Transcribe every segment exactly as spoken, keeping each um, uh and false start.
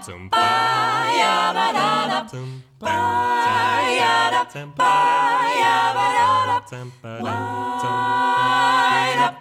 zum Ba-ya-ba-da-da, zum Ba-ya-da, zum Ba-ya-ba-da-da, zum Ba-ya-da,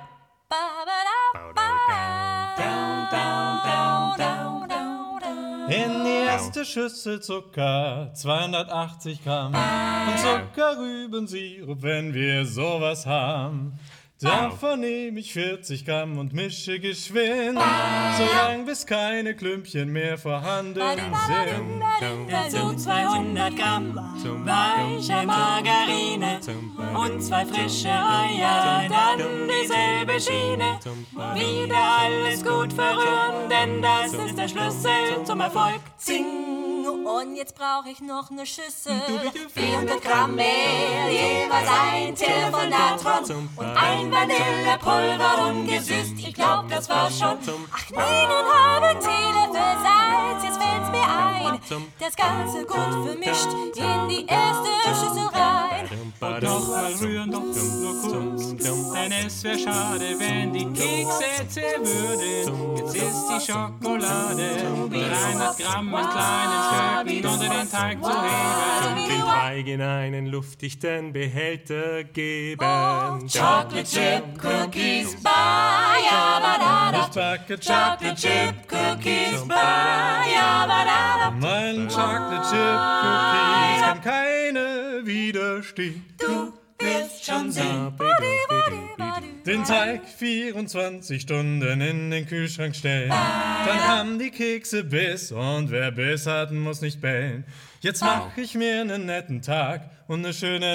in die erste Schüssel Zucker, zweihundertachtzig Gramm. Und Zuckerrübensirup, wenn wir sowas haben. Davon nehme ich vierzig Gramm und mische geschwind, solang bis keine Klümpchen mehr vorhanden sind. Dazu zweihundert Gramm weiche Margarine und zwei frische Eier, dann dieselbe Schiene. Wieder alles gut verrühren, denn das ist der Schlüssel zum Erfolg. Zing! Und jetzt brauche ich noch eine Schüssel. vierhundert Gramm Mehl, jeweils ein Teelöffel von Natron und ein Vanillepulver ungesüßt. Ich glaub, das war schon eineinhalb Teelöffel Salz. Jetzt fällt's mir ein, das Ganze gut vermischt in die erste Schüssel rein. Noch mal rühren, doch nur kurz, denn es wär schade, wenn die Kekse zerwürden. Jetzt ist die Schokolade dreihundert Gramm in kleinen Stücken unter den Teig zu heben. Den Teig in einen luftdichten Behälter geben. Oh, Chocolate Chip Cookies, ba-ya-ba-da-da. Ich backe Chocolate Chip Cookies, ba-ya-ba-da-da. Mein Chocolate Chip Cookies kann keine widerstehen. Du wirst schon sehen. Den Teig vierundzwanzig Stunden in den Kühlschrank stellen. Dann haben die Kekse Biss und wer Biss hat, muss nicht bellen. Jetzt mach ich mir einen netten Tag und eine schöne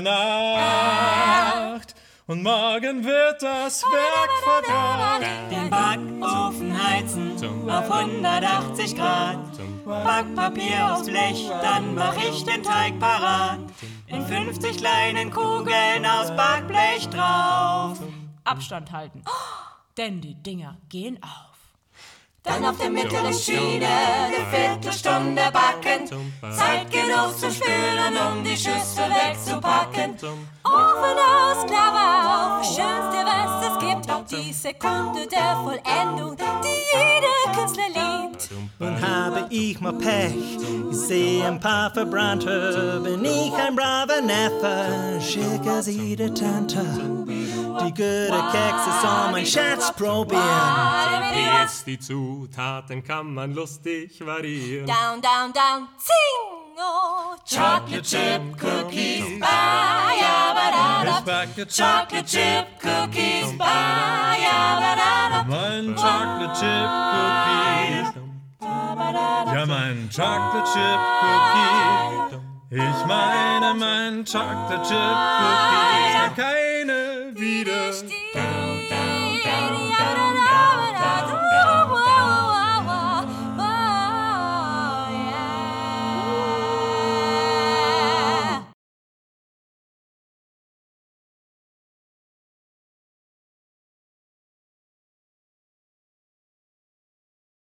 Nacht. Und morgen wird das Werk verdaut. Den Backofen heizen auf hundertachzig Grad. Backpapier aufs Blech, dann mach ich den Teig parat. In fünfzig kleinen Kugeln aus Backblech drauf. Abstand halten, denn die Dinger gehen auf. Dann auf der mittleren Schiene eine Viertelstunde backen. Zeit genug zu spülen, um die Schüssel wegzupacken. Ofen aus, Klammer auf, schönste, was es gibt. Die Sekunde der Vollendung, die jeder Künstler liebt. Und habe ich mal Pech, ich sehe ein paar Verbrannte, bin ich ein braver Neffe, schicke sie der Tante. Die gute Kekse soll mein Schatz probieren. P S die Zutaten kann man lustig variieren. Down, down, down, zing! Oh, Chocolate Chip Cookies, ba-ya-ba-da-da. Ich backe Chocolate Chip Cookies, ba-ya-ba-da-da. mein Chocolate Chip Cookies. Ja, mein Chocolate Chip Cookie. Ich meine, mein Chocolate Chip Cookie kann keine widerstehen.